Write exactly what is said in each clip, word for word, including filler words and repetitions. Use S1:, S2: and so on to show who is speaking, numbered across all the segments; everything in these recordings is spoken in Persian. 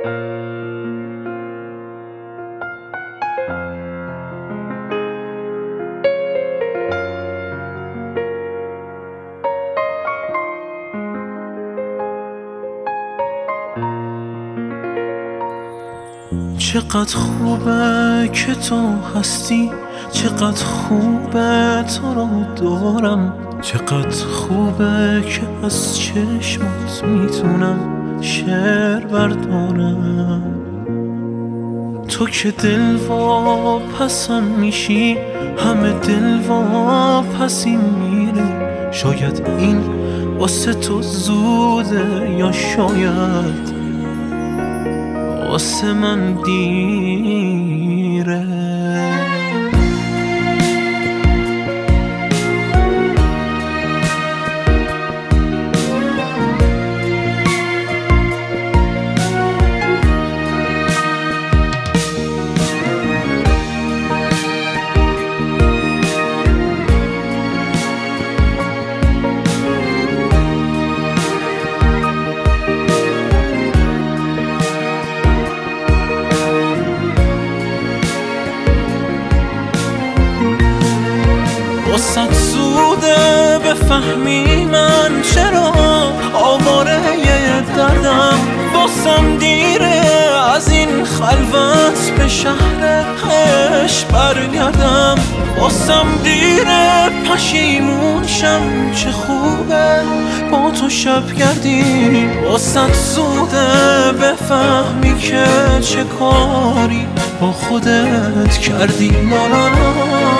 S1: چقدر خوبه که تو هستی، چقدر خوبه تو رو دارم، چقدر خوبه که از چشمات میتونم شعر بردارم. تو که دل واپسم میشی، همه دل واپسی میره. شاید این واسه تو زوده یا شاید واسه من دیره. واسه زوده بفهمی من چرا آواره دردم، واسم دیره از این خلوت به شهر عشق برگردم. واسم دیره پشیمون شم چه خوبه با تو شب گردی. واسه زوده بفهمی که چه کاری با خودت کردی. لا لا لا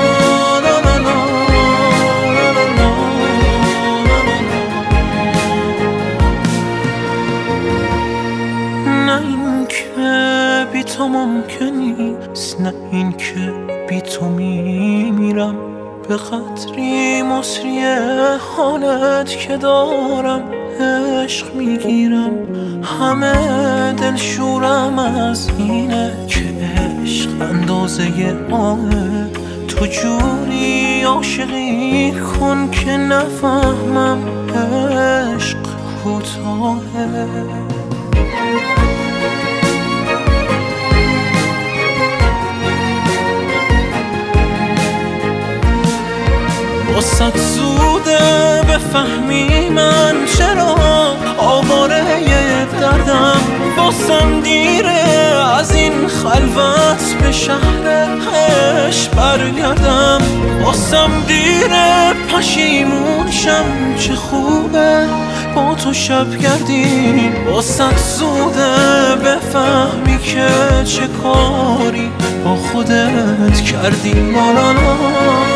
S1: بی تو ممکن نیست، نه این که بی تو میمیرم. به قدری مصری حالت که دارم عشق میگیرم. همه دل شورم از اینه که عشق اندازه آهه. تو جوری عاشقی کن که نفهمم عشق کوتاهه. واسه زوده بفهمی من چرا آواره دردم، واسم دیره از این خلوت به شهر عشق برگردم. واسم دیره پشیمون شم چه خوبه با تو شب گردی. واسه زوده بفهمی که چه کاری با خودت کردی. لا لا لا